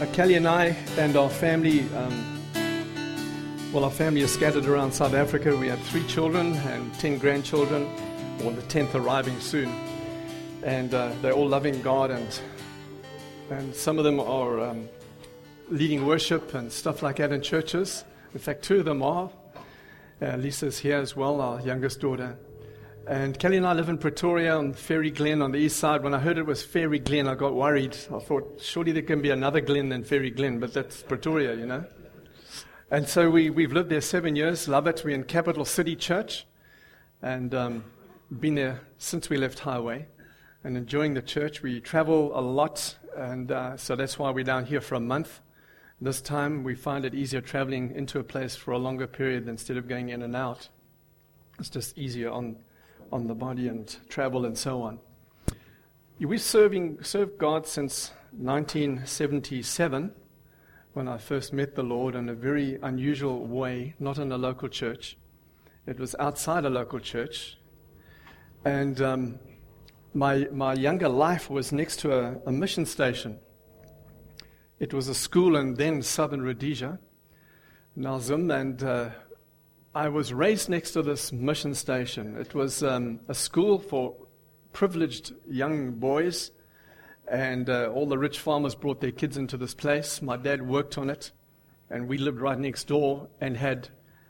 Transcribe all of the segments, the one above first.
Kelly and I and our family, our family is scattered around South Africa. We have 3 children and 10 grandchildren, or the 10th arriving soon. And they're all loving God, and some of them are leading worship and stuff like that in churches. In fact, 2 of them are. Lisa's here as well, our youngest daughter. And Kelly and I live in Pretoria on Ferry Glen on the east side. When I heard it was Ferry Glen, I got worried. I thought, surely there can be another Glen than Ferry Glen, but that's Pretoria, you know. And so we've lived there 7 years, love it. We're in Capital City Church, and been there since we left Highway, and enjoying the church. We travel a lot, and so that's why we're down here for a month. This time we find it easier traveling into a place for a longer period instead of going in and out. It's just easier on the body and travel and so on. We've served God since 1977, when I first met the Lord in a very unusual way, not in a local church. It was outside a local church. And my younger life was next to a mission station. It was a school in then southern Rhodesia, Nalzim, and I was raised next to this mission station. It was a school for privileged young boys, and all the rich farmers brought their kids into this place. My dad worked on it, and we lived right next door and had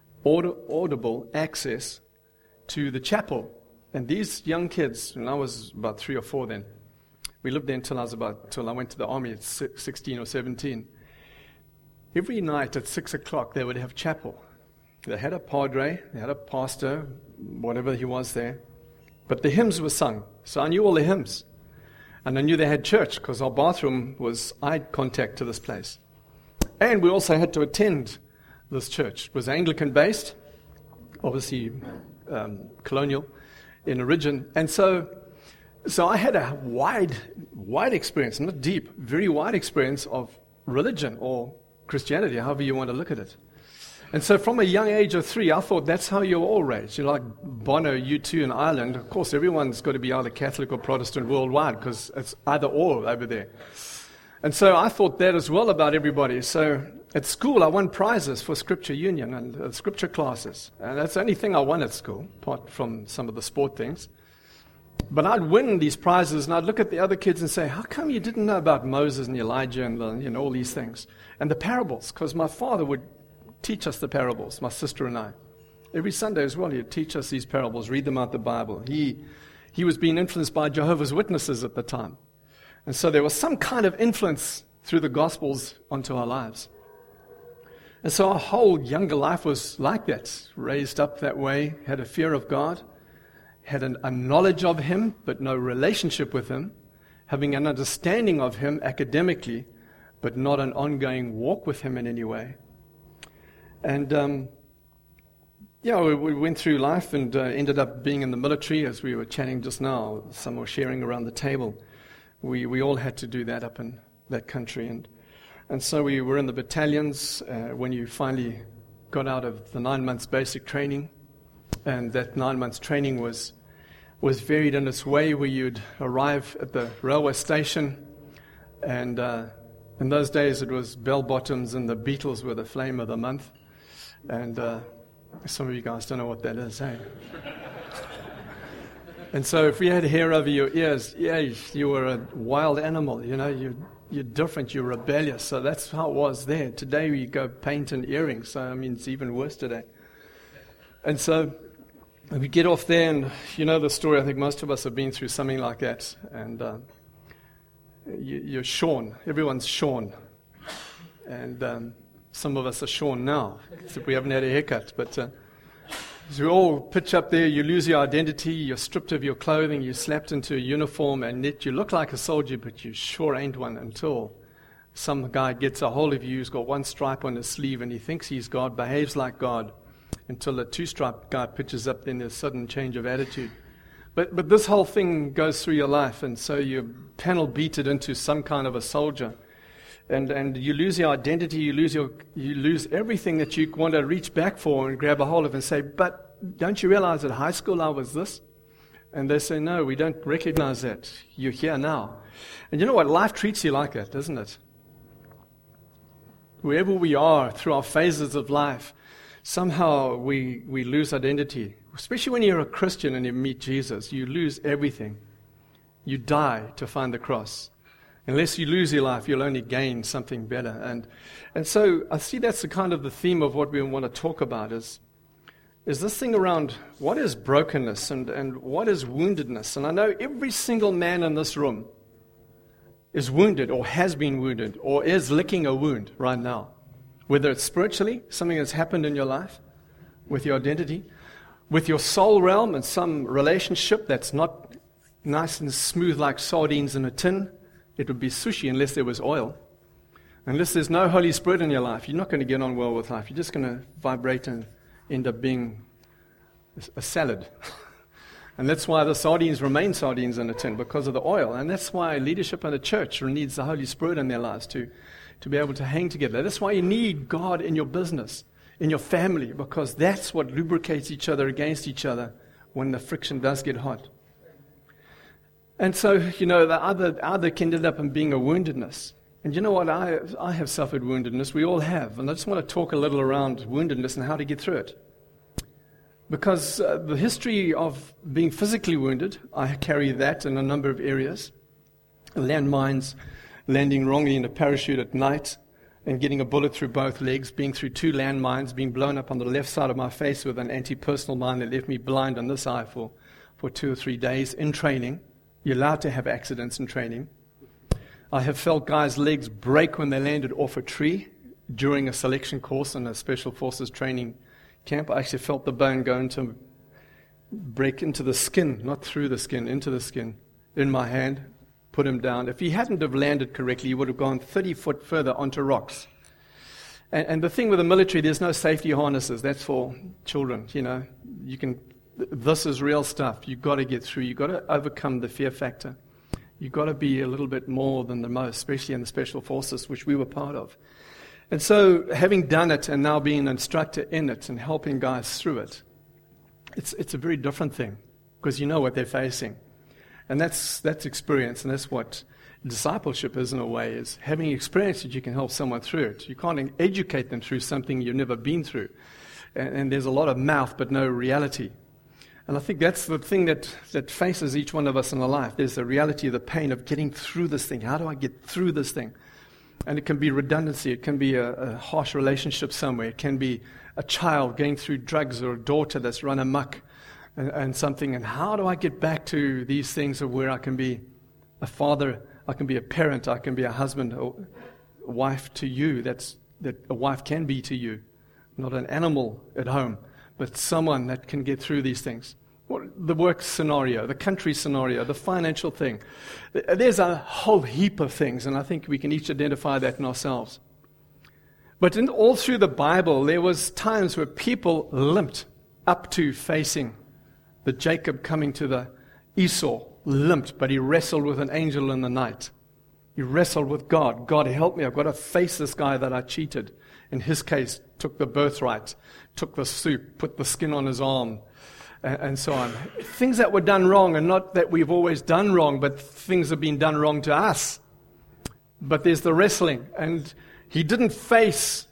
audible access to the chapel. And these young kids, and I was about 3 or 4 then, we lived there until I went to the army at 16 or 17. Every night at 6 o'clock they would have chapel. They had a padre, they had a pastor, whatever he was there. But the hymns were sung, so I knew all the hymns. And I knew they had church, because our bathroom was eye contact to this place. And we also had to attend this church. It was Anglican-based, obviously colonial in origin. And so I had a wide experience, not deep, very wide experience of religion or Christianity, however you want to look at it. And so from a young age of 3, I thought that's how you're all raised. You're like Bono, U2 in Ireland. Of course, everyone's got to be either Catholic or Protestant worldwide, because it's either or over there. And so I thought that as well about everybody. So at school, I won prizes for Scripture Union and Scripture classes. And that's the only thing I won at school, apart from some of the sport things. But I'd win these prizes, and I'd look at the other kids and say, how come you didn't know about Moses and Elijah and all these things? And the parables, because my father would teach us the parables, my sister and I. Every Sunday as well, he'd teach us these parables, read them out the Bible. He was being influenced by Jehovah's Witnesses at the time. And so there was some kind of influence through the Gospels onto our lives. And so our whole younger life was like that, raised up that way, had a fear of God, had a knowledge of Him, but no relationship with Him, having an understanding of Him academically, but not an ongoing walk with Him in any way. And, we went through life and ended up being in the military, as we were chatting just now. Some were sharing around the table. We all had to do that up in that country. And so we were in the battalions when you finally got out of the 9 months basic training. And that 9 months training was varied in its way, where you'd arrive at the railway station, and in those days it was bell-bottoms and the Beatles were the flame of the month. And some of you guys don't know what that is, eh? And so if you had hair over your ears, you were a wild animal, you're different, you're rebellious. So that's how it was there. Today we go paint and earrings, so it's even worse today. And so we get off there, and you know the story. I think most of us have been through something like that. And you're shorn. Everyone's shorn. And some of us are shorn now, except we haven't had a haircut. But as we all pitch up there, you lose your identity, you're stripped of your clothing, you're slapped into a uniform, and yet you look like a soldier, but you sure ain't one until some guy gets a hold of you who's got one stripe on his sleeve, and he thinks he's God, behaves like God, until the 2-striped guy pitches up, then there's a sudden change of attitude. But this whole thing goes through your life, and so you're panel beated into some kind of a soldier. And you lose your identity, you lose everything that you want to reach back for and grab a hold of and say, but don't you realize at high school I was this? And they say, no, we don't recognize that. You're here now. And you know what? Life treats you like that, doesn't it? whoever we are through our phases of life, somehow we lose identity. Especially when you're a Christian and you meet Jesus, you lose everything. You die to find the cross. Unless you lose your life, you'll only gain something better. And so I see that's the kind of the theme of what we want to talk about is this thing around what is brokenness and what is woundedness. And I know every single man in this room is wounded or has been wounded or is licking a wound right now. Whether it's spiritually, something that's happened in your life, with your identity, with your soul realm and some relationship that's not nice and smooth like sardines in a tin. It would be sushi unless there was oil. Unless there's no Holy Spirit in your life, you're not going to get on well with life. You're just going to vibrate and end up being a salad. And that's why the sardines remain sardines in a tin, because of the oil. And that's why leadership in the church needs the Holy Spirit in their lives to be able to hang together. That's why you need God in your business, in your family, because that's what lubricates each other against each other when the friction does get hot. And so, the other can end up in being a woundedness. And you know what? I have suffered woundedness. We all have. And I just want to talk a little around woundedness and how to get through it. Because the history of being physically wounded, I carry that in a number of areas. Landmines, landing wrongly in a parachute at night, and getting a bullet through both legs, being through 2 landmines, being blown up on the left side of my face with an anti-personal mine that left me blind on this eye for 2 or 3 days in training. You're allowed to have accidents in training. I have felt guys' legs break when they landed off a tree during a selection course in a Special Forces training camp. I actually felt the bone break into the skin, not through the skin, into the skin, in my hand, put him down. If he hadn't have landed correctly, he would have gone 30 foot further onto rocks. And the thing with the military, there's no safety harnesses. That's for children, This is real stuff. You've got to get through. You've got to overcome the fear factor. You've got to be a little bit more than the most, especially in the Special Forces, which we were part of. And so, having done it and now being an instructor in it and helping guys through it, it's a very different thing because you know what they're facing. And that's experience, and that's what discipleship is in a way, is having experience that you can help someone through it. You can't educate them through something you've never been through. And there's a lot of mouth but no reality. And I think that's the thing that faces each one of us in our life. There's the reality of the pain of getting through this thing. How do I get through this thing? And it can be redundancy. It can be a harsh relationship somewhere. It can be a child going through drugs or a daughter that's run amok and something. And how do I get back to these things of where I can be a father, I can be a parent, I can be a husband or a wife to you that a wife can be to you. Not an animal at home, but someone that can get through these things. The work scenario, the country scenario, the financial thing. There's a whole heap of things, and I think we can each identify that in ourselves. But all through the Bible, there was times where people limped up to facing the Jacob coming to the Esau, limped, but he wrestled with an angel in the night. He wrestled with God. God, help me. I've got to face this guy that I cheated. In his case, took the birthright, took the soup, put the skin on his arm, and so on. Things that were done wrong, and not that we've always done wrong, but things have been done wrong to us. But there's the wrestling, and he didn't face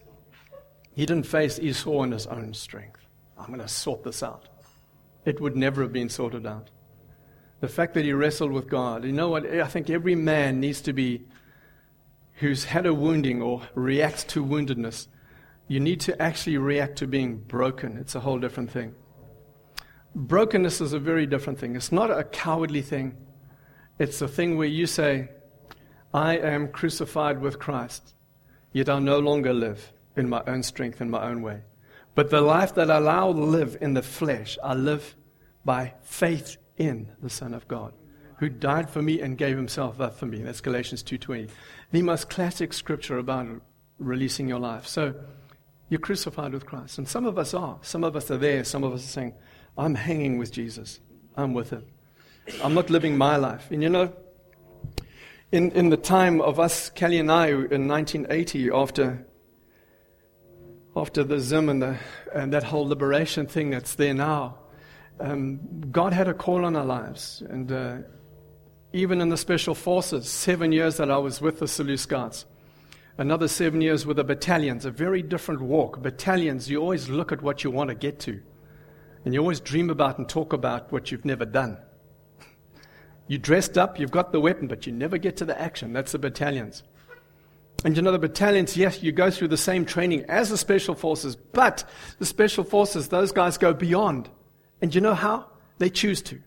Esau in his own strength. I'm going to sort this out. It would never have been sorted out. The fact that he wrestled with God, you know what? I think every man needs to be, who's had a wounding or reacts to woundedness, you need to actually react to being broken. It's a whole different thing. Brokenness is a very different thing. It's not a cowardly thing. It's a thing where you say, I am crucified with Christ, yet I no longer live in my own strength, in my own way. But the life that I now live in the flesh, I live by faith in the Son of God, who died for me and gave himself up for me. That's Galatians 2:20. The most classic scripture about releasing your life. So, you're crucified with Christ. And some of us are. Some of us are there. Some of us are saying, I'm hanging with Jesus. I'm with him. I'm not living my life. And you know, in the time of us, Kelly and I, in 1980, after the Zim and that whole liberation thing that's there now, God had a call on our lives. And even in the Special Forces, 7 years that I was with the Selous Scouts, Another 7 years with the battalions, a very different walk. Battalions, you always look at what you want to get to. And you always dream about and talk about what you've never done. You dressed up, you've got the weapon, but you never get to the action. That's the battalions. And you know, the battalions, yes, you go through the same training as the special forces, but the special forces, those guys go beyond. And you know how? They choose to.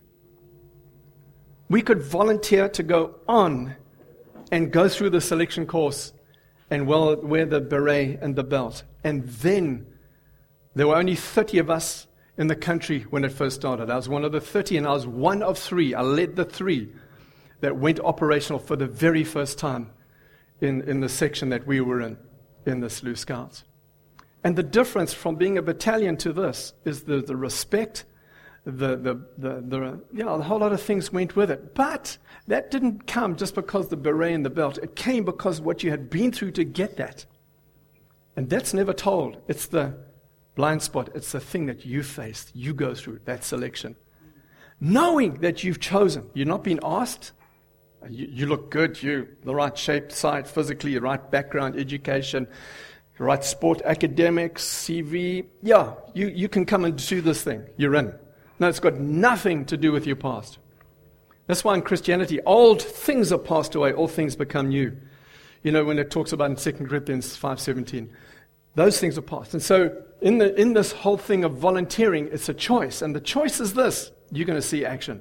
We could volunteer to go on and go through the selection course and wear the beret and the belt. And then there were only 30 of us in the country when it first started. I was one of the 30, and I was one of 3. I led the 3 that went operational for the very first time in the section that we were in the Slough Scouts. And the difference from being a battalion to this is the respect, a whole lot of things went with it. But that didn't come just because the beret and the belt. It came because what you had been through to get that. And that's never told. It's the blind spot. It's the thing that you faced. You go through that selection. Knowing that you've chosen. You're not being asked. You look good. You the right shape, side, physically, the right background, education, the right sport, academics, CV. Yeah, you can come and do this thing. You're in. No, it's got nothing to do with your past. That's why in Christianity, old things are passed away, all things become new. You know, when it talks about in 2 Corinthians 5:17, those things are past. And so in this whole thing of volunteering, it's a choice. And the choice is this: you're going to see action.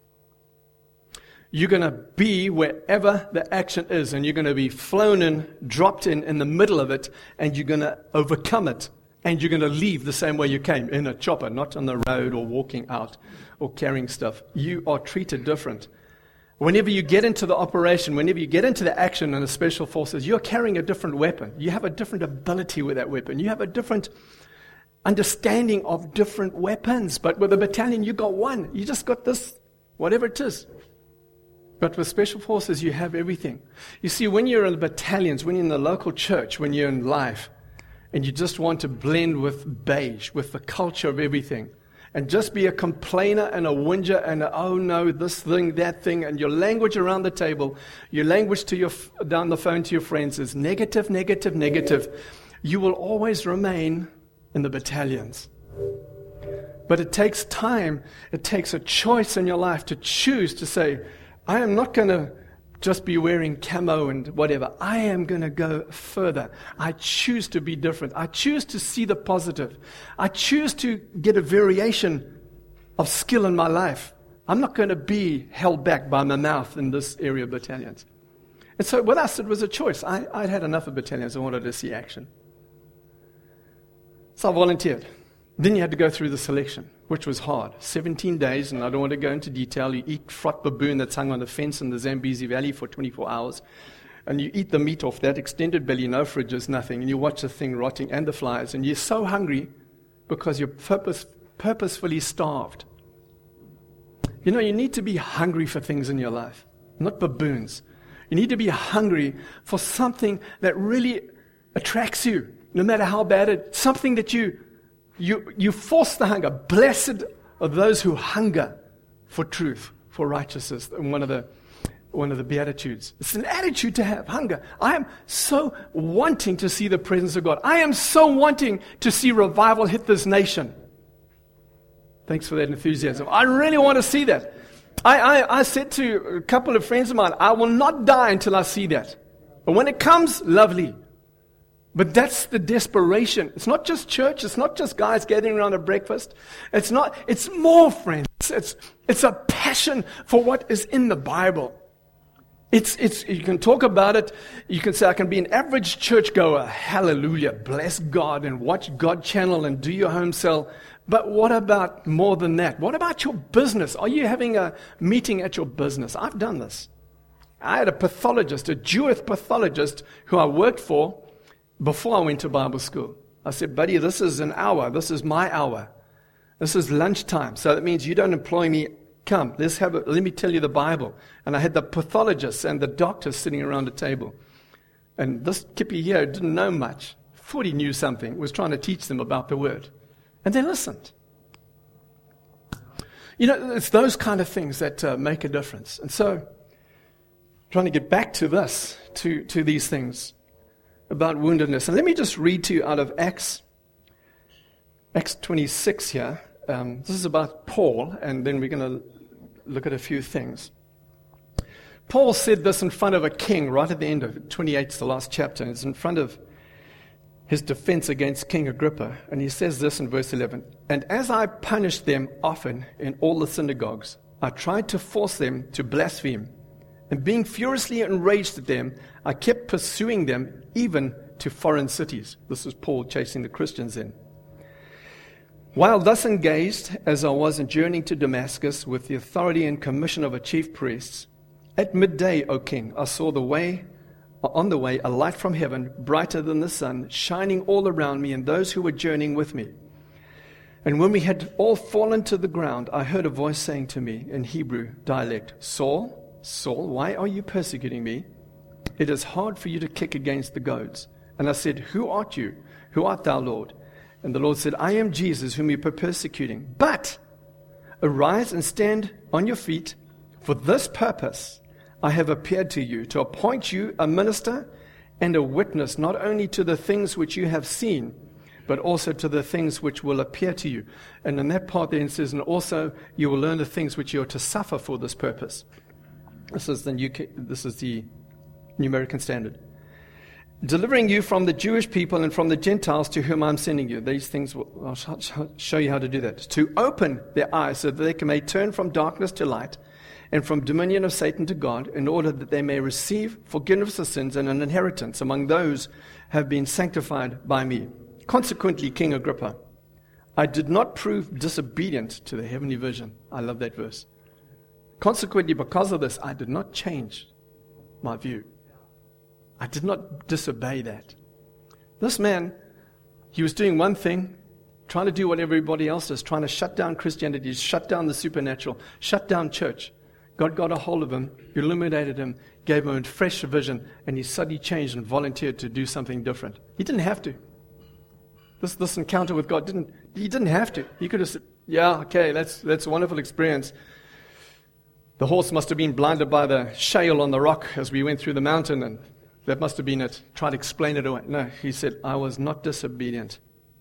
You're going to be wherever the action is, and you're going to be flown in, dropped in the middle of it, and you're going to overcome it. And you're going to leave the same way you came, in a chopper, not on the road or walking out or carrying stuff. You are treated different. Whenever you get into the operation, whenever you get into the action in the special forces, you're carrying a different weapon. You have a different ability with that weapon. You have a different understanding of different weapons. But with a battalion, you got one. You just got this, whatever it is. But with special forces, you have everything. You see, when you're in the battalions, when you're in the local church, when you're in life, and you just want to blend with beige, with the culture of everything, and just be a complainer and a whinger and oh no, this thing, that thing, and your language around the table, your language to down the phone to your friends is negative, negative, negative. You will always remain in the battalions. But it takes time, it takes a choice in your life to choose to say, I am not going to just be wearing camo and whatever. I am going to go further. I choose to be different. I choose to see the positive. I choose to get a variation of skill in my life. I'm not going to be held back by my mouth in this area of battalions. And so with us, it was a choice. I'd had enough of battalions. I wanted to see action. So I volunteered. Then you had to go through the selection, which was hard. 17 days, and I don't want to go into detail. You eat frot baboon that's hung on the fence in the Zambezi Valley for 24 hours. And you eat the meat off that, extended belly, no fridges, nothing. And you watch the thing rotting and the flies. And you're so hungry because you're purposefully starved. You know, you need to be hungry for things in your life, not baboons. You need to be hungry for something that really attracts you, no matter how bad it is. Something that you force the hunger. Blessed are those who hunger for truth, for righteousness. And one of the Beatitudes. It's an attitude to have, hunger. I am so wanting to see the presence of God. I am so wanting to see revival hit this nation. Thanks for that enthusiasm. I really want to see that. I said to a couple of friends of mine, I will not die until I see that. But when it comes, lovely. But that's the desperation. It's not just church. It's not just guys gathering around a breakfast. It's more, friends. It's a passion for what is in the Bible. You can talk about it. You can say, I can be an average churchgoer. Hallelujah. Bless God and watch God channel and do your home cell. But what about more than that? What about your business? Are you having a meeting at your business? I've done this. I had a pathologist, a Jewish pathologist who I worked for before I went to Bible school. I said, buddy, this is an hour. This is my hour. This is lunchtime. So that means you don't employ me. Come, let me tell you the Bible. And I had the pathologists and the doctors sitting around a table. And this kippy here didn't know much. Thought he knew something. Was trying to teach them about the Word. And they listened. You know, it's those kind of things that make a difference. And so, trying to get back to this, to these things. about woundedness. And let me just read to you out of Acts 26 here. This is about Paul, and then we're going to look at a few things. Paul said this in front of a king right at the end of 28, it's the last chapter. It's in front of his defense against King Agrippa. And he says this in verse 11. And as I punished them often in all the synagogues, I tried to force them to blaspheme. And being furiously enraged at them, I kept pursuing them even to foreign cities. This is Paul chasing the Christians in. While thus engaged, as I was in journeying to Damascus with the authority and commission of a chief priest, at midday, O king, I saw on the way a light from heaven, brighter than the sun, shining all around me and those who were journeying with me. And when we had all fallen to the ground, I heard a voice saying to me in Hebrew dialect, Saul, Saul, why are you persecuting me? It is hard for you to kick against the goads. And I said, Who art you? Who art thou, Lord? And the Lord said, I am Jesus, whom you are persecuting. But arise and stand on your feet. For this purpose I have appeared to you, to appoint you a minister and a witness, not only to the things which you have seen, but also to the things which will appear to you. And in that part there it says, and also you will learn the things which you are to suffer for this purpose. This is the New American Standard. Delivering you from the Jewish people and from the Gentiles to whom I'm sending you. These things, I'll show you how to do that. To open their eyes so that they may turn from darkness to light and from dominion of Satan to God, in order that they may receive forgiveness of sins and an inheritance among those who have been sanctified by me. Consequently, King Agrippa, I did not prove disobedient to the heavenly vision. I love that verse. Consequently, because of this, I did not change my view. I did not disobey that. This man, he was doing one thing, trying to do what everybody else does, trying to shut down Christianity, shut down the supernatural, shut down church. God got a hold of him, illuminated him, gave him a fresh vision, and he suddenly changed and volunteered to do something different. He didn't have to. This encounter with God, he didn't have to. He could have said, yeah, okay, that's a wonderful experience. The horse must have been blinded by the shale on the rock as we went through the mountain, and that must have been it. Try to explain it away. No, he said, I was not disobedient,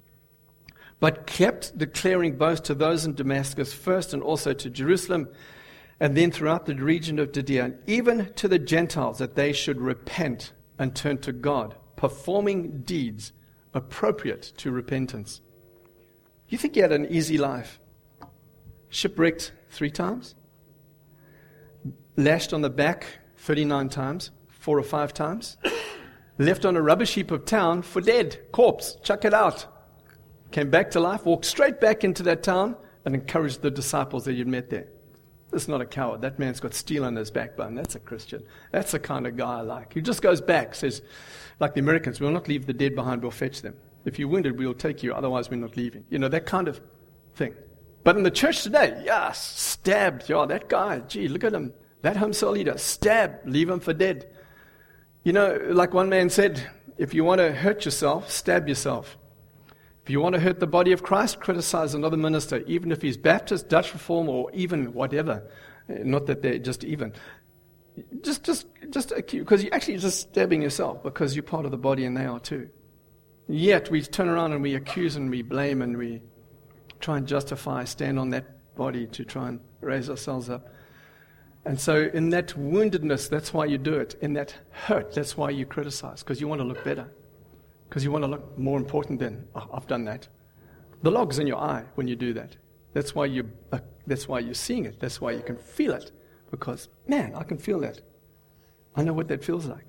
but kept declaring both to those in Damascus first and also to Jerusalem, and then throughout the region of Judea, and even to the Gentiles, that they should repent and turn to God, performing deeds appropriate to repentance. You think he had an easy life? Shipwrecked 3 times? Lashed on the back 39 times? 4 or 5 times, left on a rubbish heap of town for dead, corpse, chuck it out. Came back to life, walked straight back into that town and encouraged the disciples that you'd met there. That's not a coward. That man's got steel on his backbone. That's a Christian. That's the kind of guy I like. He just goes back, says, like the Americans, we'll not leave the dead behind, we'll fetch them. If you're wounded, we'll take you, otherwise we're not leaving. You know, that kind of thing. But in the church today, yes, stabbed. Yeah, that guy, gee, look at him. That home cell leader, stabbed, leave him for dead. You know, like one man said, if you want to hurt yourself, stab yourself. If you want to hurt the body of Christ, criticize another minister, even if he's Baptist, Dutch Reform, or even whatever. Not that they're just even. Just accuse, because you're actually just stabbing yourself, because you're part of the body and they are too. Yet we turn around and we accuse and we blame and we try and justify, stand on that body to try and raise ourselves up. And so in that woundedness, that's why you do it. In that hurt, that's why you criticize, because you want to look better. Because you want to look more important than, oh, I've done that. The log's in your eye when you do that. That's why you're seeing it. That's why you can feel it. Because, man, I can feel that. I know what that feels like.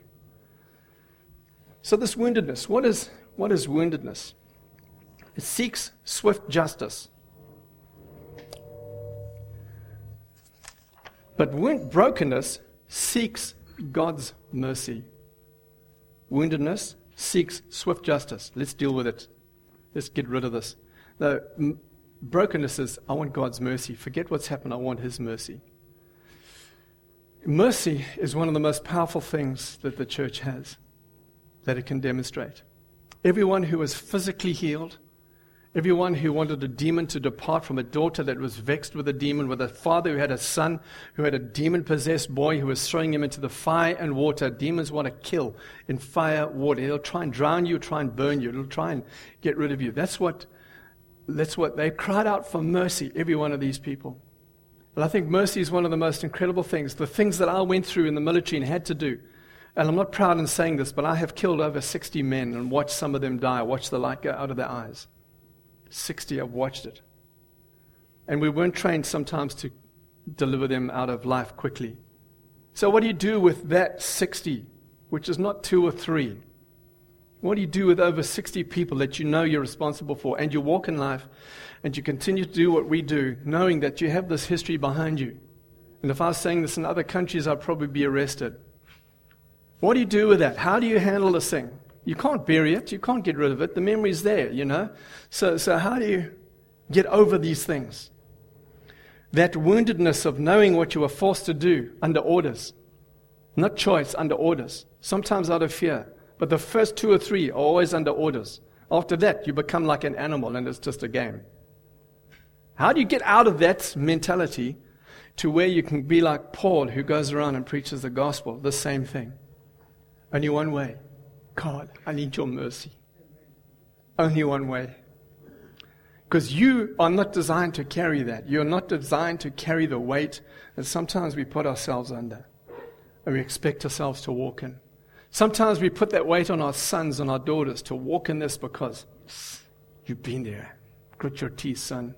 So this woundedness, what is woundedness? It seeks swift justice. But brokenness seeks God's mercy. Woundedness seeks swift justice. Let's deal with it. Let's get rid of this. No, brokenness is, I want God's mercy. Forget what's happened, I want His mercy. Mercy is one of the most powerful things that the church has, that it can demonstrate. Everyone who is physically healed, Everyone who wanted a demon to depart from a daughter that was vexed with a demon, with a father who had a son who had a demon-possessed boy who was throwing him into the fire and water. Demons want to kill in fire, water. It'll try and drown you, try and burn you. It'll try and get rid of you. That's what they cried out for mercy, every one of these people. And I think mercy is one of the most incredible things. The things that I went through in the military and had to do. And I'm not proud in saying this, but I have killed over 60 men and watched some of them die, watched the light go out of their eyes. 60, I've watched it. And we weren't trained sometimes to deliver them out of life quickly. So what do you do with that 60, which is not 2 or 3? What do you do with over 60 people that you know you're responsible for, and you walk in life and you continue to do what we do, knowing that you have this history behind you? And if I was saying this in other countries, I'd probably be arrested. What do you do with that? How do you handle this thing? You can't bury it. You can't get rid of it. The memory's there, you know. So how do you get over these things? That woundedness of knowing what you were forced to do under orders. Not choice, under orders. Sometimes out of fear. But the first 2 or 3 are always under orders. After that, you become like an animal and it's just a game. How do you get out of that mentality to where you can be like Paul, who goes around and preaches the gospel, the same thing? Only one way. God, I need your mercy. Only one way. Because you are not designed to carry that. You're not designed to carry the weight that sometimes we put ourselves under and we expect ourselves to walk in. Sometimes we put that weight on our sons and our daughters to walk in this because you've been there. Grit your teeth, son.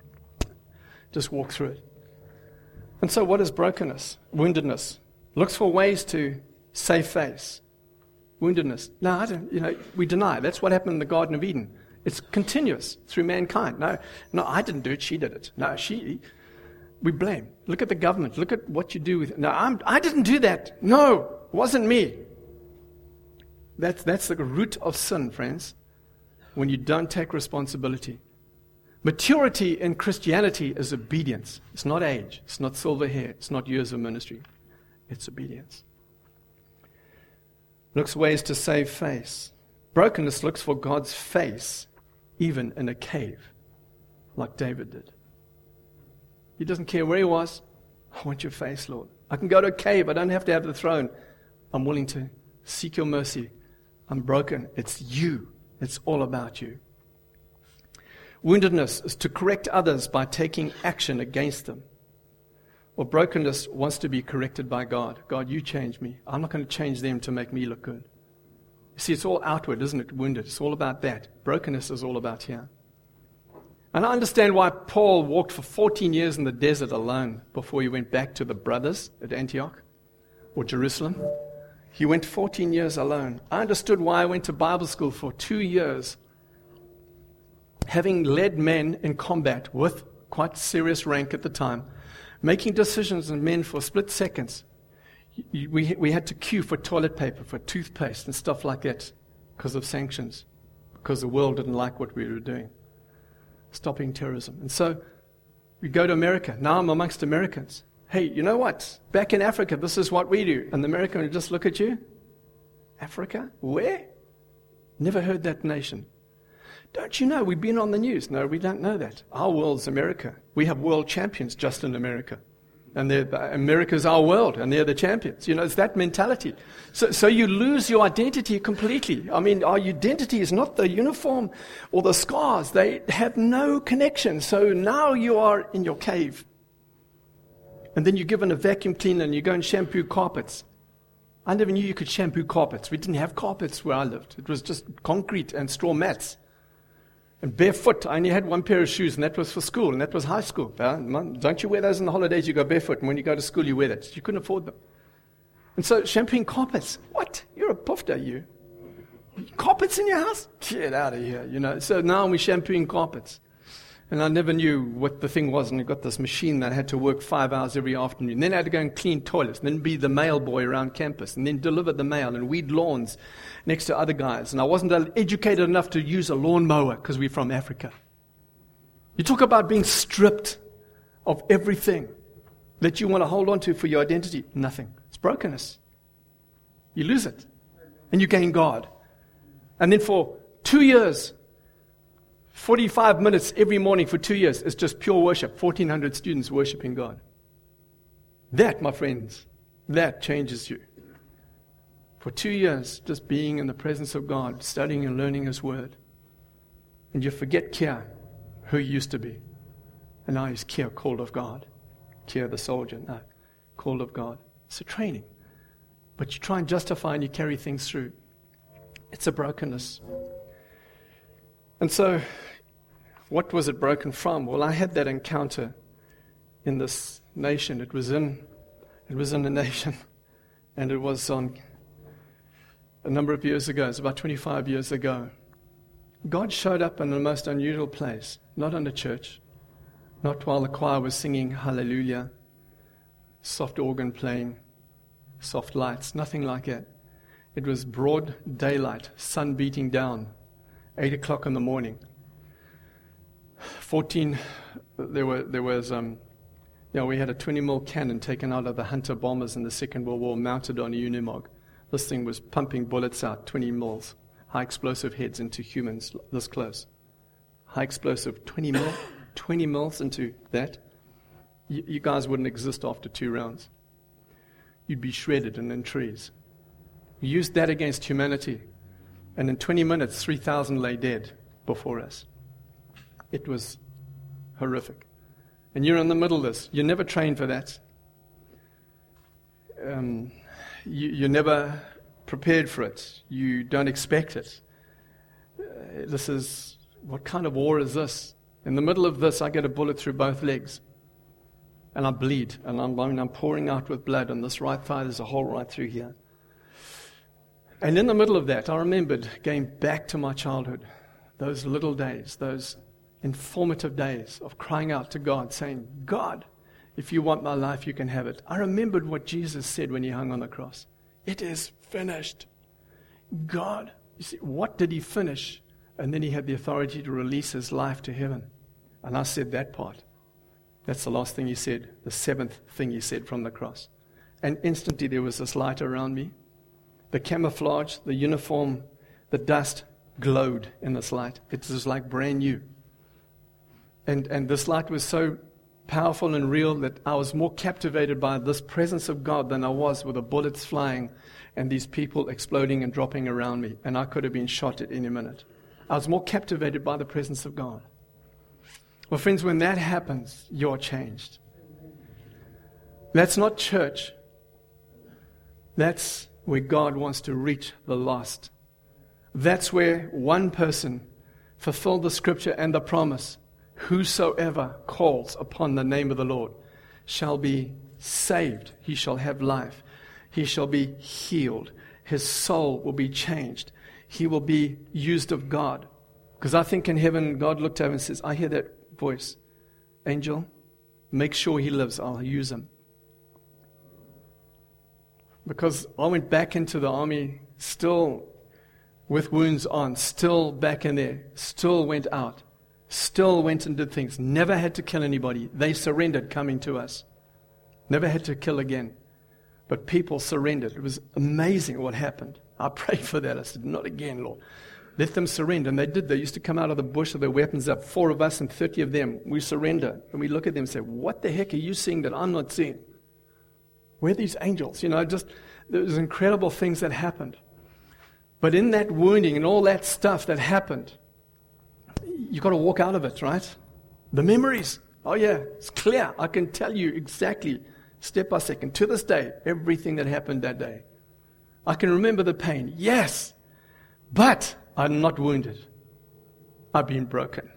Just walk through it. And so what is brokenness? Woundedness. Looks for ways to save face. Woundedness. No, I don't, we deny. That's what happened in the Garden of Eden. It's continuous through mankind. No, I didn't do it. She did it. No, we blame. Look at the government. Look at what you do with it. No, I didn't do that. No, it wasn't me. That's the root of sin, friends, when you don't take responsibility. Maturity in Christianity is obedience. It's not age. It's not silver hair. It's not years of ministry. It's obedience. Looks ways to save face. Brokenness looks for God's face, even in a cave, like David did. He doesn't care where he was. I want your face, Lord. I can go to a cave. I don't have to have the throne. I'm willing to seek your mercy. I'm broken. It's you. It's all about you. Woundedness is to correct others by taking action against them. Well, brokenness wants to be corrected by God. God, you change me. I'm not going to change them to make me look good. You see, it's all outward, isn't it? Wounded. It's all about that. Brokenness is all about here. And I understand why Paul walked for 14 years in the desert alone before he went back to the brothers at Antioch or Jerusalem. He went 14 years alone. I understood why I went to Bible school for 2 years, having led men in combat with quite serious rank at the time, making decisions on men for split seconds. We had to queue for toilet paper, for toothpaste and stuff like that because of sanctions, because the world didn't like what we were doing, stopping terrorism. And so we go to America. Now I'm amongst Americans. Hey, you know what? Back in Africa, this is what we do. And the American would just look at you. Africa? Where? Never heard that nation. Don't you know we've been on the news? No, we don't know that. Our world's America. We have world champions just in America. And America's our world, and they're the champions. It's that mentality. So you lose your identity completely. I mean, our identity is not the uniform or the scars. They have no connection. So now you are in your cave. And then you're given a vacuum cleaner and you go and shampoo carpets. I never knew you could shampoo carpets. We didn't have carpets where I lived. It was just concrete and straw mats. And barefoot, I only had one pair of shoes, and that was for school, and that was high school. Don't you wear those on the holidays? You go barefoot, and when you go to school, you wear that. You couldn't afford them. And so, shampooing carpets. What? You're a puffed, are you? Carpets in your house? Get out of here, So now we're shampooing carpets. And I never knew what the thing was, and I got this machine that had to work 5 hours every afternoon. And then I had to go and clean toilets, and then be the mail boy around campus, and then deliver the mail and weed lawns next to other guys. And I wasn't educated enough to use a lawnmower because we're from Africa. You talk about being stripped of everything that you want to hold on to for your identity. Nothing. It's brokenness. You lose it. And you gain God. And then for 2 years, 45 minutes every morning for 2 years is just pure worship. 1,400 students worshiping God. That, my friends, that changes you. For 2 years, just being in the presence of God, studying and learning His Word. And you forget Kia, who he used to be. And now he's Kia, called of God. Kia the soldier, no, called of God. It's a training. But you try and justify and you carry things through. It's a brokenness. And so, what was it broken from? Well, I had that encounter in this nation. It was in a nation. And it was on a number of years ago. It's about 25 years ago. God showed up in the most unusual place. Not in the church. Not while the choir was singing hallelujah. Soft organ playing. Soft lights. Nothing like that. It was broad daylight. Sun beating down. 8 o'clock in the morning. There was we had a 20 mil cannon taken out of the Hunter bombers in the Second World War, mounted on a Unimog. This thing was pumping bullets out, 20 mils, high explosive heads into humans this close. High explosive, 20 mils into that. You guys wouldn't exist after 2 rounds. You'd be shredded and in trees. We used that against humanity. And in 20 minutes, 3,000 lay dead before us. It was horrific. And you're in the middle of this. You're never trained for that. You're never prepared for it. You don't expect it. This is, what kind of war is this? In the middle of this, I get a bullet through both legs. And I bleed. And I'm pouring out with blood. On this right thigh, there's a hole right through here. And in the middle of that, I remembered going back to my childhood. Those little days, those informative days of crying out to God, saying, God, if you want my life, you can have it. I remembered what Jesus said when he hung on the cross. It is finished. God, you see, what did he finish? And then he had the authority to release his life to heaven. And I said that part. That's the last thing he said, the 7th thing he said from the cross. And instantly there was this light around me. The camouflage, the uniform, the dust glowed in this light. It was like brand new. And this light was so powerful and real that I was more captivated by this presence of God than I was with the bullets flying and these people exploding and dropping around me. And I could have been shot at any minute. I was more captivated by the presence of God. Well, friends, when that happens, you're changed. That's not church. That's where God wants to reach the lost. That's where one person fulfilled the scripture and the promise. Whosoever calls upon the name of the Lord shall be saved. He shall have life. He shall be healed. His soul will be changed. He will be used of God. Because I think in heaven, God looked over and says, I hear that voice. Angel, make sure he lives. I'll use him. Because I went back into the army still with wounds on, still back in there, still went out. Still went and did things. Never had to kill anybody. They surrendered coming to us. Never had to kill again. But people surrendered. It was amazing what happened. I prayed for that. I said, not again, Lord. Let them surrender. And they did. They used to come out of the bush with their weapons up. 4 of us and 30 of them. We surrender. And we look at them and say, what the heck are you seeing that I'm not seeing? Where are these angels? There was incredible things that happened. But in that wounding and all that stuff that happened, you've got to walk out of it, right? The memories. Oh yeah, it's clear. I can tell you exactly, step by second, to this day, everything that happened that day. I can remember the pain. Yes, but I'm not wounded. I've been broken.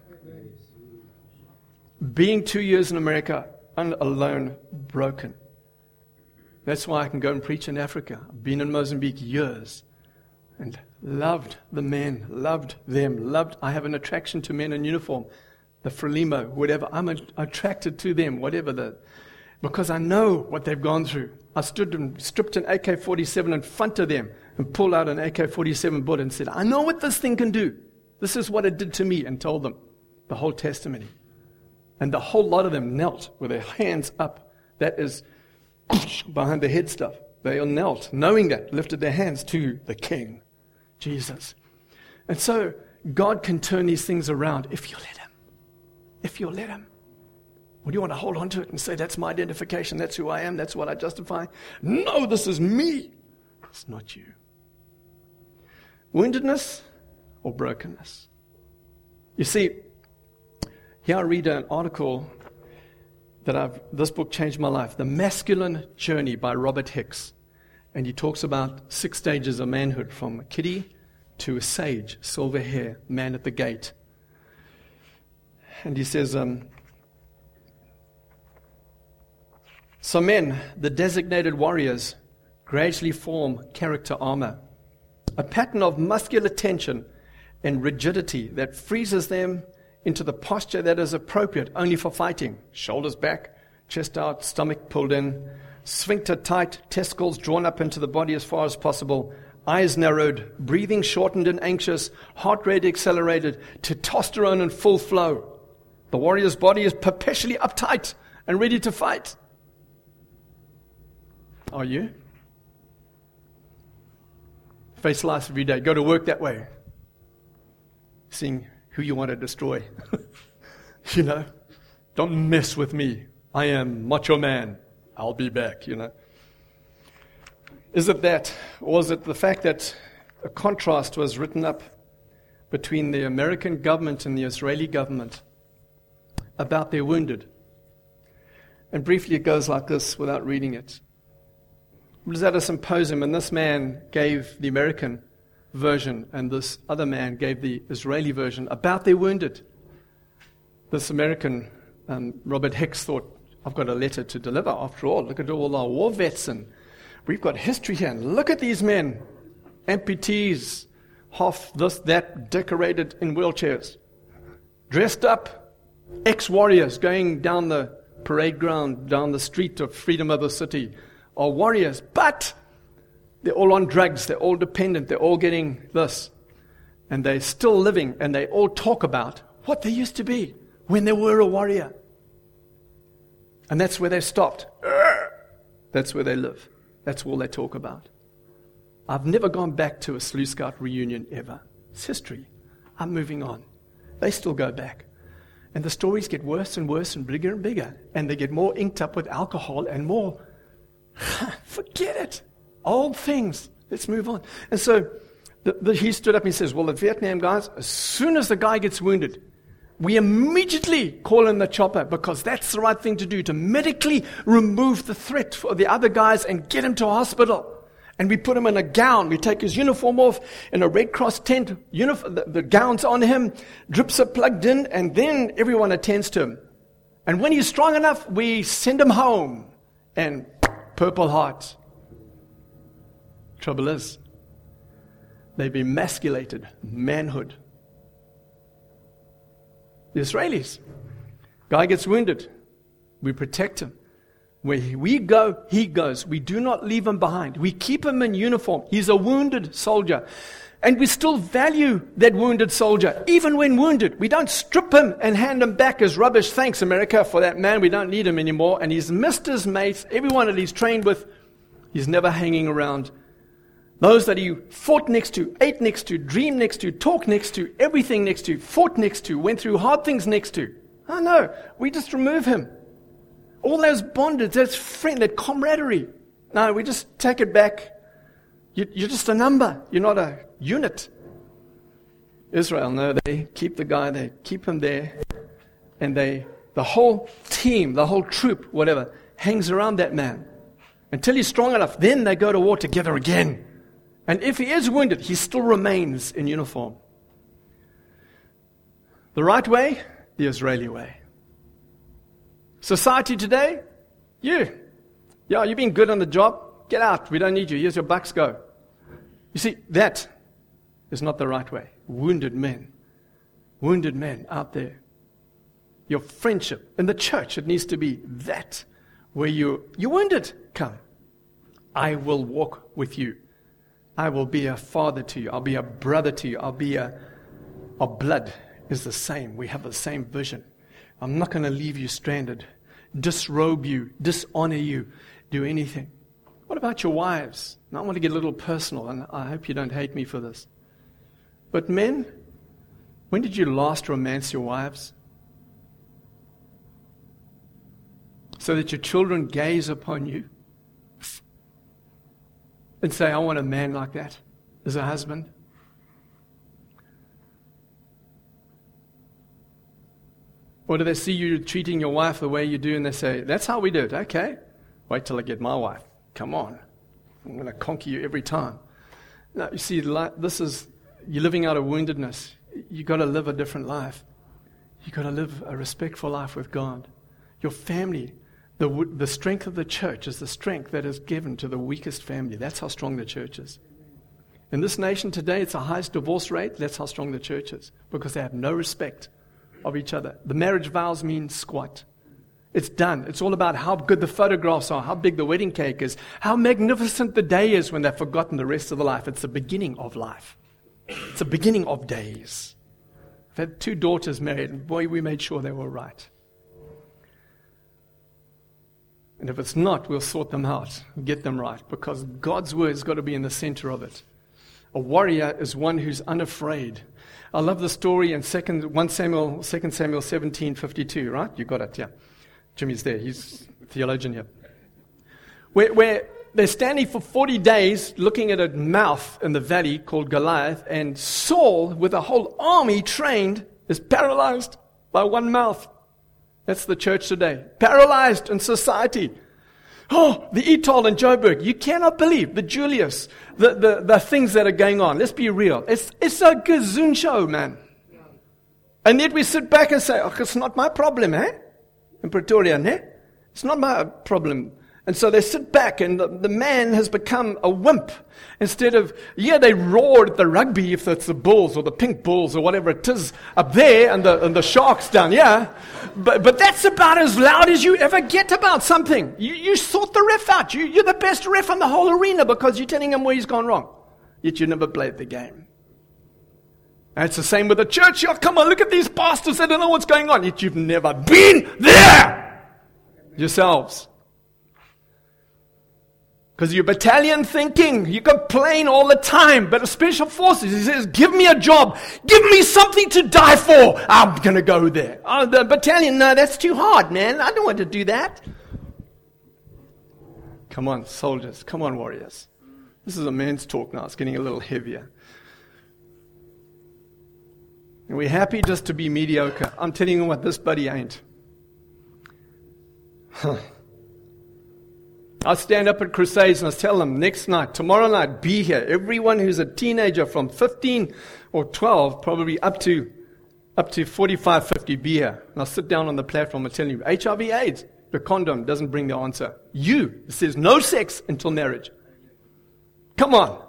Being 2 years in America, I'm alone, broken. That's why I can go and preach in Africa. I've been in Mozambique years. And loved the men, loved them, I have an attraction to men in uniform, the Frelimo, whatever. I'm attracted to them, because I know what they've gone through. I stood and stripped an AK-47 in front of them and pulled out an AK-47 bullet and said, I know what this thing can do. This is what it did to me, and told them the whole testimony. And the whole lot of them knelt with their hands up. That is behind the head stuff. They all knelt, knowing that, lifted their hands to the King. Jesus. And so God can turn these things around if you let Him. If you'll let Him. Or do you want to hold on to it and say, that's my identification, that's who I am, that's what I justify? No, this is me. It's not you. Woundedness or brokenness? You see, here I read an article this book changed my life. The Masculine Journey by Robert Hicks. And he talks about 6 stages of manhood, from a kiddie to a sage, silver hair, man at the gate. And he says, so men, the designated warriors, gradually form character armor, a pattern of muscular tension and rigidity that freezes them into the posture that is appropriate only for fighting. Shoulders back, chest out, stomach pulled in, sphincter tight, testicles drawn up into the body as far as possible, eyes narrowed, breathing shortened and anxious, heart rate accelerated, testosterone in full flow. The warrior's body is perpetually uptight and ready to fight. Are you? Face life every day. Go to work that way. Seeing who you want to destroy. Don't mess with me. I am macho man. I'll be back, Is it that? Or is it the fact that a contrast was written up between the American government and the Israeli government about their wounded? And briefly it goes like this without reading it. It was at a symposium, and this man gave the American version, and this other man gave the Israeli version about their wounded. This American, Robert Hicks, thought, I've got a letter to deliver. After all, look at all our war vets, and we've got history here. And look at these men, amputees, half this, that, decorated in wheelchairs, dressed up, ex-warriors going down the parade ground, down the street of freedom of the city, are warriors, but they're all on drugs, they're all dependent, they're all getting this. And they're still living, and they all talk about what they used to be when they were a warrior. And that's where they stopped. That's where they live. That's all they talk about. I've never gone back to a Sleuth Scout reunion ever. It's history. I'm moving on. They still go back. And the stories get worse and worse and bigger and bigger. And they get more inked up with alcohol and more. Forget it. Old things. Let's move on. And so he stood up and he says, well, the Vietnam guys, as soon as the guy gets wounded, we immediately call in the chopper, because that's the right thing to do, to medically remove the threat for the other guys and get him to a hospital. And we put him in a gown. We take his uniform off in a Red Cross tent. The gown's on him, drips are plugged in, and then everyone attends to him. And when he's strong enough, we send him home. And Purple Heart. Trouble is, they've emasculated manhood. The Israelis. Guy gets wounded. We protect him. Where we go, he goes. We do not leave him behind. We keep him in uniform. He's a wounded soldier. And we still value that wounded soldier, even when wounded. We don't strip him and hand him back as rubbish. Thanks, America, for that man. We don't need him anymore. And he's missed his mates, everyone that he's trained with. He's never hanging around. Those that he fought next to, ate next to, dreamed next to, talked next to, everything next to, fought next to, went through hard things next to. Oh no, we just remove him. All those bondage, that friend, that camaraderie. No, we just take it back. You're just a number. You're not a unit. Israel, no, they keep the guy, they keep him there. And the whole team, the whole troop, whatever, hangs around that man. Until he's strong enough, then they go to war together again. And if he is wounded, he still remains in uniform. The right way, the Israeli way. Society today, you've been good on the job. Get out. We don't need you. Here's your bucks, go. You see, that is not the right way. Wounded men out there. Your friendship in the church, it needs to be that. Where you're wounded, come. I will walk with you. I will be a father to you. I'll be a brother to you. Our blood is the same. We have the same vision. I'm not going to leave you stranded, disrobe you, dishonor you, do anything. What about your wives? Now I want to get a little personal, and I hope you don't hate me for this. But men, When did you last romance your wives? So that your children gaze upon you and say, I want a man like that as a husband. Or do they see you treating your wife the way you do and they say, that's how we do it, okay. Wait till I get my wife. Come on. I'm going to conquer you every time. No, you see, this is, you're living out of woundedness. You've got to live a different life. You've got to live a respectful life with God. Your family, the strength of the church is the strength that is given to the weakest family. That's how strong the church is. In this nation today, it's the highest divorce rate. That's how strong the church is, because they have no respect of each other. The marriage vows mean squat. It's done. It's all about how good the photographs are, how big the wedding cake is, how magnificent the day is when they've forgotten the rest of the life. It's the beginning of life. It's the beginning of days. I've had 2 daughters married, and boy, we made sure they were right. And if it's not, we'll sort them out and get them right, because God's word has got to be in the center of it. A warrior is one who's unafraid. I love the story in 2 Samuel 17:52, right? You got it, yeah. Jimmy's there. He's a theologian here. Where they're standing for 40 days looking at a mouth in the valley called Goliath, and Saul, with a whole army trained, is paralyzed by one mouth. That's the church today. Paralyzed in society. Oh, the Etol and Joburg. You cannot believe the Julius, the things that are going on. Let's be real. It's a gazoon show, man. And yet we sit back and say, oh, it's not my problem, eh? In Pretoria, ne? It's not my problem. And so they sit back, and the man has become a wimp. Instead of, they roared at the rugby if it's the Bulls or the Pink Bulls or whatever it is up there, and the Sharks down, yeah. But that's about as loud as you ever get about something. You sort the ref out. You're the best ref in the whole arena because you're telling him where he's gone wrong. Yet you never played the game. And it's the same with the church. Oh, come on, look at these pastors. They don't know what's going on. Yet you've never been there yourselves. Because you're battalion thinking, you complain all the time. But Special Forces, he says, give me a job. Give me something to die for. I'm going to go there. Oh, the battalion, no, that's too hard, man. I don't want to do that. Come on, soldiers. Come on, warriors. This is a man's talk now. It's getting a little heavier. And we're happy just to be mediocre. I'm telling you what, this buddy ain't. I stand up at crusades and I tell them, next night, tomorrow night, be here. Everyone who's a teenager from 15 or 12, probably up to 45, 50, be here. And I'll sit down on the platform and tell you, HIV AIDS, the condom doesn't bring the answer. It says no sex until marriage. Come on.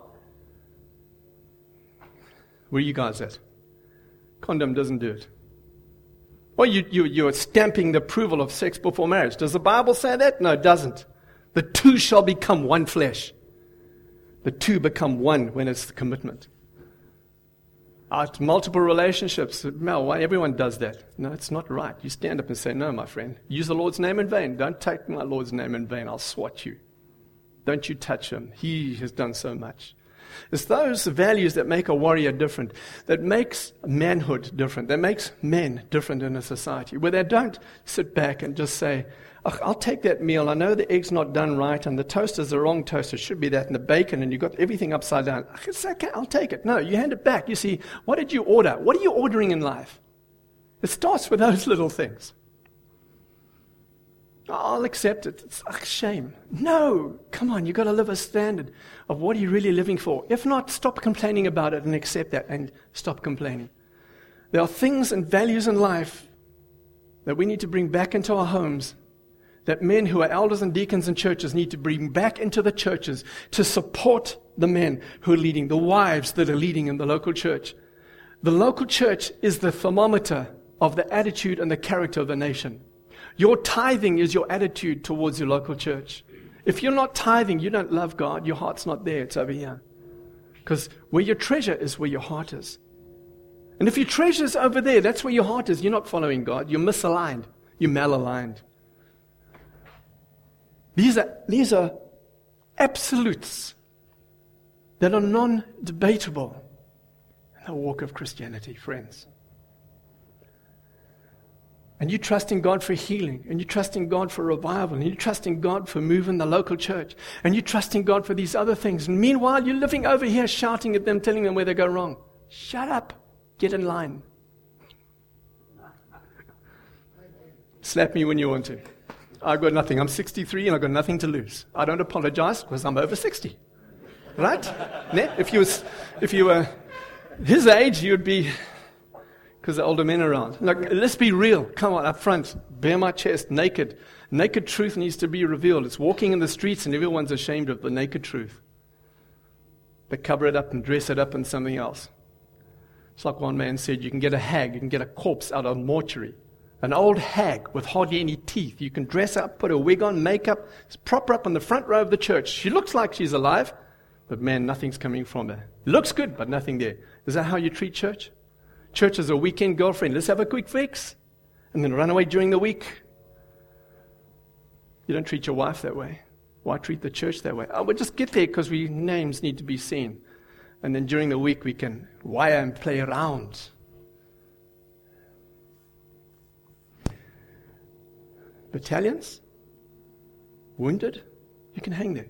Where are you guys at? Condom doesn't do it. Well, you're stamping the approval of sex before marriage. Does the Bible say that? No, it doesn't. The two shall become one flesh. The two become one when it's the commitment. It's multiple relationships. Mel, why everyone does that? No, it's not right. You stand up and say, no, my friend. Use the Lord's name in vain. Don't take my Lord's name in vain. I'll swat you. Don't you touch him. He has done so much. It's those values that make a warrior different, that makes manhood different, that makes men different in a society, where they don't sit back and just say, I'll take that meal. I know the egg's not done right, and the toast is the wrong toast. It should be that, and the bacon, and you've got everything upside down. It's okay, I'll take it. No, you hand it back. You see, what did you order? What are you ordering in life? It starts with those little things. I'll accept it. It's a shame. No, come on, you've got to live a standard of what are you really living for. If not, stop complaining about it and accept that and stop complaining. There are things and values in life that we need to bring back into our homes, that men who are elders and deacons in churches need to bring back into the churches to support the men who are leading, the wives that are leading in the local church. The local church is the thermometer of the attitude and the character of the nation. Your tithing is your attitude towards your local church. If you're not tithing, you don't love God. Your heart's not there. It's over here. Because where your treasure is where your heart is. And if your treasure is over there, that's where your heart is. You're not following God. You're misaligned. You're malaligned. These are absolutes that are non-debatable in the walk of Christianity, friends. and you're trusting God for healing, and you're trusting God for revival, and you're trusting God for moving the local church, and you're trusting God for these other things. And meanwhile, you're living over here shouting at them, telling them where they go wrong. Shut up. Get in line. Slap me when you want to. I've got nothing. I'm 63 and I've got nothing to lose. I don't apologize because I'm over 60. Right? If you were his age, you'd be, because the older men are around. Look, let's be real. Come on, up front. Bare my chest, naked. Naked truth needs to be revealed. It's walking in the streets and everyone's ashamed of the naked truth. They cover it up and dress it up in something else. It's like one man said, you can get a hag, you can get a corpse out of a mortuary. An old hag with hardly any teeth. You can dress up, put a wig on, makeup, prop her up in the front row of the church. She looks like she's alive, but man, nothing's coming from her. Looks good, but nothing there. Is that how you treat church? Church is a weekend girlfriend. Let's have a quick fix, and then run away during the week. You don't treat your wife that way. Why treat the church that way? Oh, we'll just get there because names need to be seen. And then during the week we can wire and play around. Battalions, wounded, you can hang there.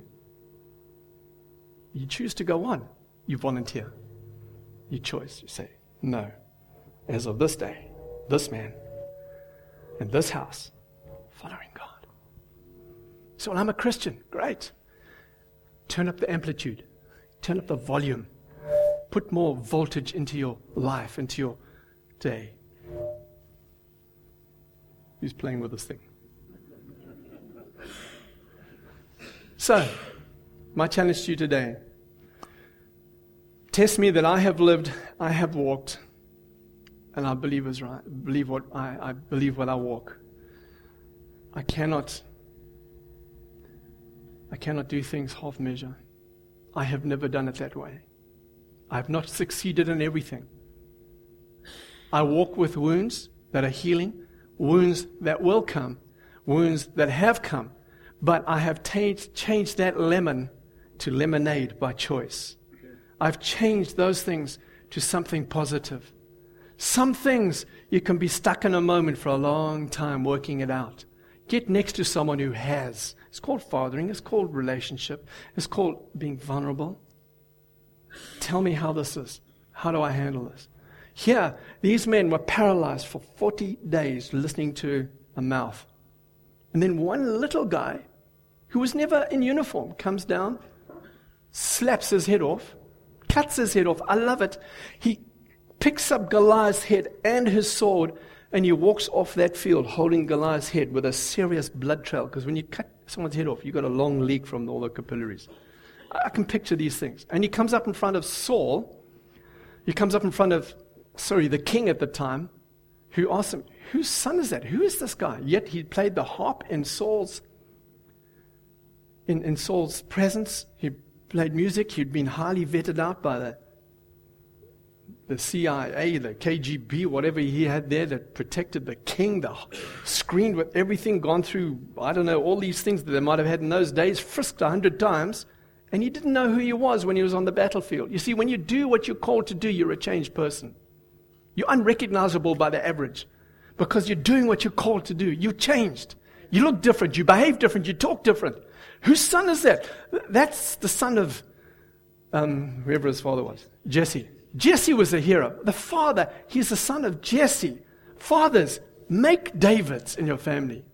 You choose to go on, you volunteer. Your choice, you say, no, as of this day, this man, in this house, following God. So I'm a Christian, great. Turn up the amplitude, turn up the volume, put more voltage into your life, into your day. Who's playing with this thing? So, my challenge to you today, test me that I have lived, I have walked, and I believe is right. I believe what I walk. I cannot do things half measure. I have never done it that way. I have not succeeded in everything. I walk with wounds that are healing, wounds that will come, wounds that have come. But I have changed that lemon to lemonade by choice. I've changed those things to something positive. Some things you can be stuck in a moment for a long time working it out. Get next to someone who has. It's called fathering. It's called relationship. It's called being vulnerable. Tell me how this is. How do I handle this? Here, these men were paralyzed for 40 days listening to a mouth. And then one little guy who was never in uniform comes down, slaps his head off, cuts his head off. I love it. He picks up Goliath's head and his sword, and he walks off that field holding Goliath's head with a serious blood trail, because when you cut someone's head off, you've got a long leak from all the capillaries. I can picture these things. And he comes up in front of Saul. He comes up in front of, the king at the time, who asked him, whose son is that? Who is this guy? Yet he played the harp in Saul's presence. He played music. He'd been highly vetted out by the CIA, the KGB, whatever he had there that protected the king, screened with everything, gone through, I don't know, all these things that they might have had in those days, frisked 100 times, and he didn't know who he was when he was on the battlefield. You see, when you do what you're called to do, you're a changed person. You're unrecognizable by the average because you're doing what you're called to do. You've changed. You look different. You behave different. You talk different. Whose son is that? That's the son of whoever his father was, Jesse. Jesse was a hero. The father, he's the son of Jesse. Fathers, make Davids in your family.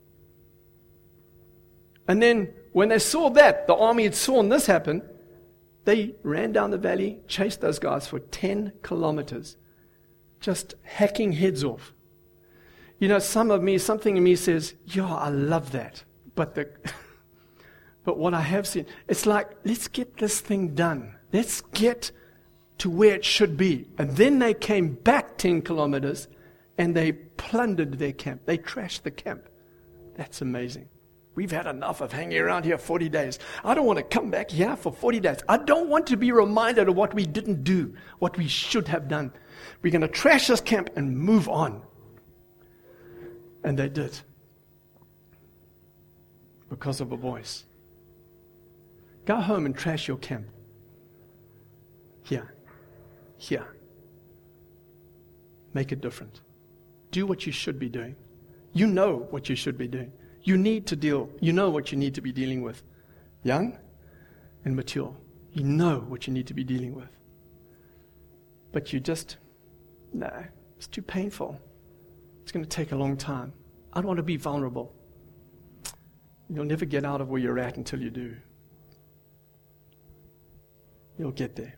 And then when they saw that, the army had seen this happen, they ran down the valley, chased those guys for 10 kilometers, just hacking heads off. You know, something in me says, yeah, I love that. But what I have seen, it's like, let's get this thing done. Let's get to where it should be. And then they came back 10 kilometers and they plundered their camp. They trashed the camp. That's amazing. We've had enough of hanging around here 40 days. I don't want to come back here for 40 days. I don't want to be reminded of what we didn't do, what we should have done. We're going to trash this camp and move on. And they did. Because of a voice. Go home and trash your camp. Here. Make it different. Do what you should be doing. You know what you should be doing. You know what you need to be dealing with. Young and mature. You know what you need to be dealing with. But it's too painful. It's going to take a long time. I don't want to be vulnerable. You'll never get out of where you're at until you do. You'll get there.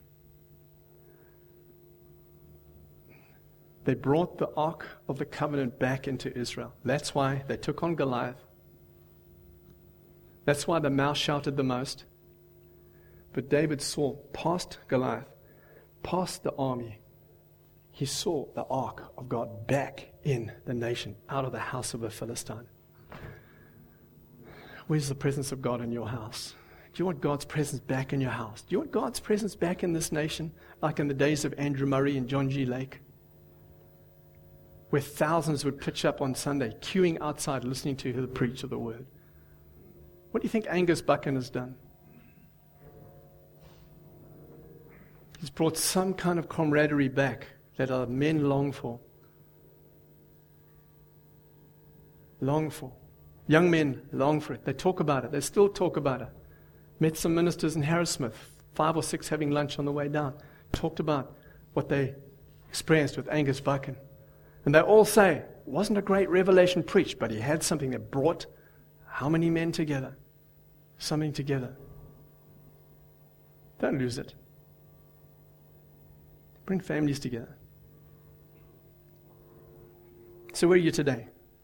They brought the Ark of the Covenant back into Israel. That's why they took on Goliath. That's why the mouse shouted the most. But David saw past Goliath, past the army. He saw the Ark of God back in the nation, out of the house of a Philistine. Where's the presence of God in your house? Do you want God's presence back in your house? Do you want God's presence back in this nation, like in the days of Andrew Murray and John G. Lake? Where thousands would pitch up on Sunday, queuing outside, listening to the preach of the word. What do you think Angus Buchan has done? He's brought some kind of camaraderie back that our men long for. Long for. Young men long for it. They talk about it. They still talk about it. Met some ministers in Harrismith, 5 or 6 having lunch on the way down. Talked about what they experienced with Angus Buchan. And they all say, it wasn't a great revelation preached, but he had something that brought how many men together? Something together. Don't lose it. Bring families together. So where are you today?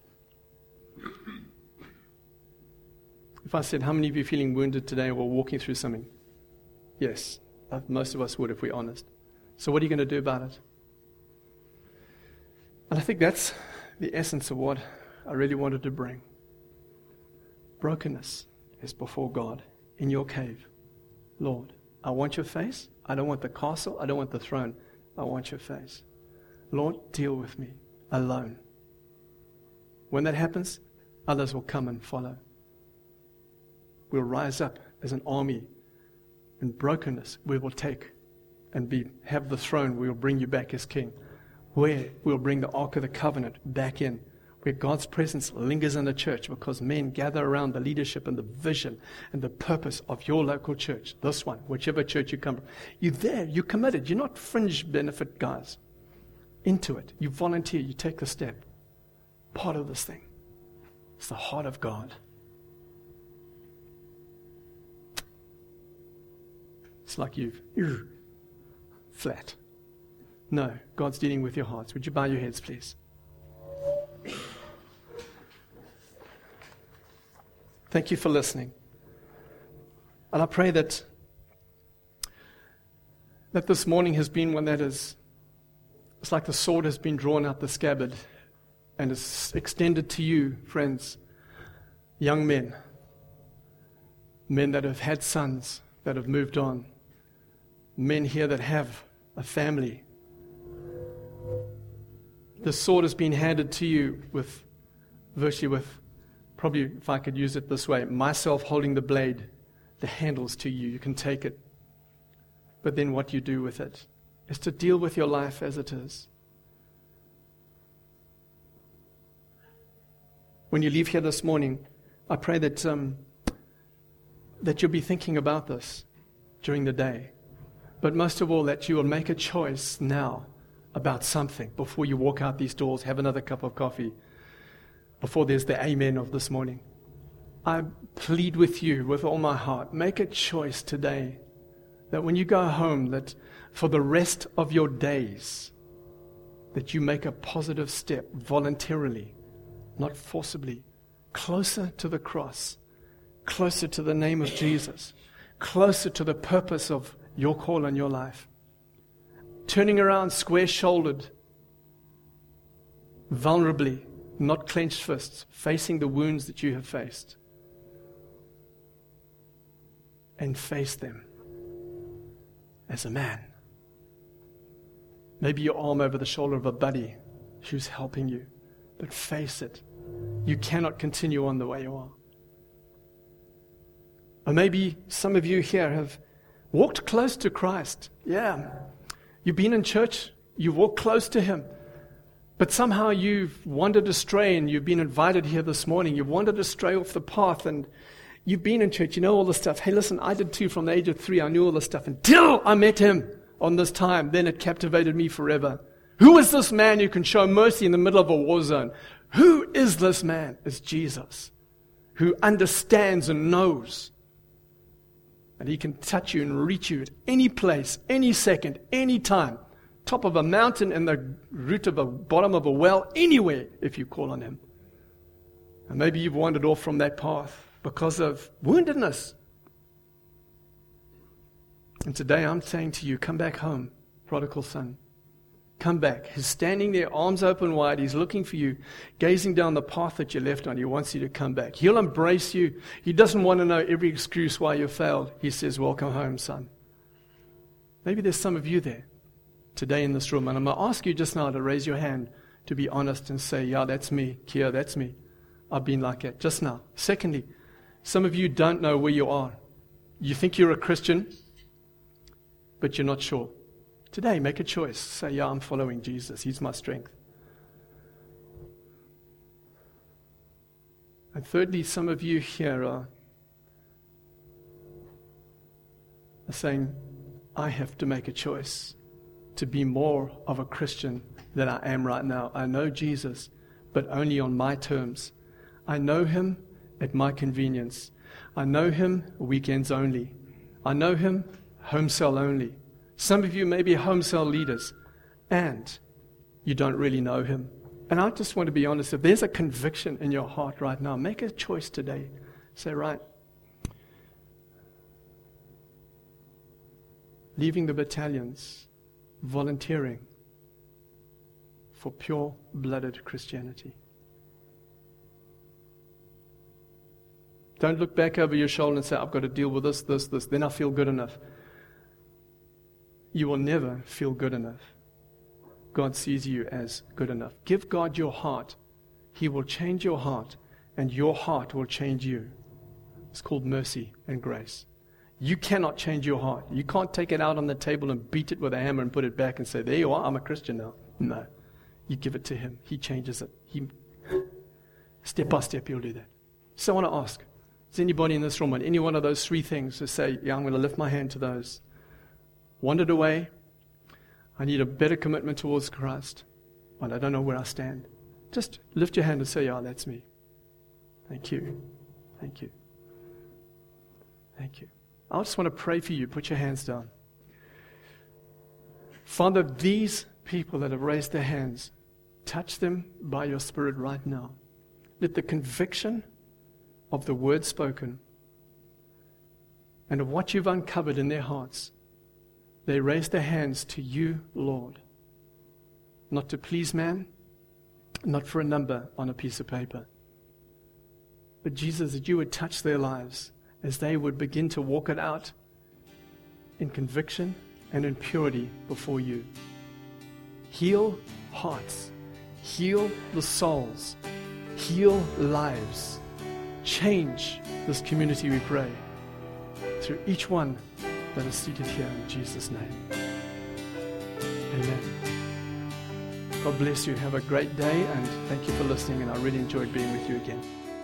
If I said, how many of you are feeling wounded today or walking through something? Yes, most of us would if we're honest. So what are you going to do about it? And I think that's the essence of what I really wanted to bring. Brokenness is before God in your cave. Lord, I want your face. I don't want the castle. I don't want the throne. I want your face. Lord, deal with me alone. When that happens, others will come and follow. We'll rise up as an army. In brokenness, we will take and have the throne. We will bring you back as king. Where we'll bring the Ark of the Covenant back in, where God's presence lingers in the church because men gather around the leadership and the vision and the purpose of your local church, this one, whichever church you come from. You're there, you're committed, you're not fringe benefit guys. Into it, you volunteer, you take the step. Part of this thing. It's the heart of God. It's like you're flat. No, God's dealing with your hearts. Would you bow your heads, please? Thank you for listening. And I pray that this morning has been one that it's like the sword has been drawn out the scabbard and is extended to you, friends, young men that have had sons, that have moved on, men here that have a family. The sword has been handed to you with, probably if I could use it this way, myself holding the blade, the handle's to you. You can take it. But then what you do with it is to deal with your life as it is. When you leave here this morning, I pray that you'll be thinking about this during the day. But most of all, that you will make a choice now about something before you walk out these doors, have another cup of coffee, before there's the amen of this morning. I plead with you with all my heart, make a choice today that when you go home, that for the rest of your days, that you make a positive step voluntarily, not forcibly, closer to the cross, closer to the name of Jesus, closer to the purpose of your call in your life. Turning around square-shouldered, vulnerably, not clenched fists, facing the wounds that you have faced. And face them as a man. Maybe your arm over the shoulder of a buddy who's helping you, but face it. You cannot continue on the way you are. Or maybe some of you here have walked close to Christ. Yeah. You've been in church, you walk close to Him, But somehow you've wandered astray and you've been invited here this morning. You've wandered astray off the path and you've been in church. You know all the stuff. Hey, listen, I did too from the age of 3. I knew all the stuff until I met him on this time. Then it captivated me forever. Who is this man who can show mercy in the middle of a war zone? Who is this man? It's Jesus, who understands and knows. And he can touch you and reach you at any place, any second, any time. Top of a mountain, in the root of a bottom of a well, anywhere if you call on him. And maybe you've wandered off from that path because of woundedness. And today I'm saying to you, come back home, prodigal son. Come back. He's standing there, arms open wide. He's looking for you, gazing down the path that you left on. He wants you to come back. He'll embrace you. He doesn't want to know every excuse why you failed. He says, welcome home, son. Maybe there's some of you there today in this room, and I'm going to ask you just now to raise your hand, to be honest and say, yeah, that's me, Kia, that's me. I've been like that just now. Secondly, some of you don't know where you are. You think you're a Christian, but you're not sure. Today, make a choice. Say, yeah, I'm following Jesus. He's my strength. And thirdly, some of you here are saying, I have to make a choice to be more of a Christian than I am right now. I know Jesus, but only on my terms. I know him at my convenience. I know him weekends only. I know him home cell only. Some of you may be home cell leaders, and you don't really know him. And I just want to be honest, if there's a conviction in your heart right now, make a choice today. Say, right, leaving the battalions, volunteering for pure-blooded Christianity. Don't look back over your shoulder and say, I've got to deal with this, then I feel good enough. You will never feel good enough. God sees you as good enough. Give God your heart. He will change your heart, and your heart will change you. It's called mercy and grace. You cannot change your heart. You can't take it out on the table and beat it with a hammer and put it back and say, there you are, I'm a Christian now. No. You give it to him. He changes it. Step by step, he'll do that. So I want to ask, is anybody in this room on any one of those 3 things to say, yeah, I'm going to lift my hand to those? Wandered away. I need a better commitment towards Christ. And I don't know where I stand. Just lift your hand and say, yeah, that's me. Thank you. Thank you. Thank you. I just want to pray for you. Put your hands down. Father, these people that have raised their hands, touch them by your Spirit right now. Let the conviction of the word spoken and of what you've uncovered in their hearts, they raise their hands to you, Lord. Not to please man, not for a number on a piece of paper. But Jesus, that you would touch their lives as they would begin to walk it out in conviction and in purity before you. Heal hearts. Heal the souls. Heal lives. Change this community, we pray, through each one that is seated here in Jesus' name. Amen. God bless you. Have a great day, and thank you for listening, and I really enjoyed being with you again.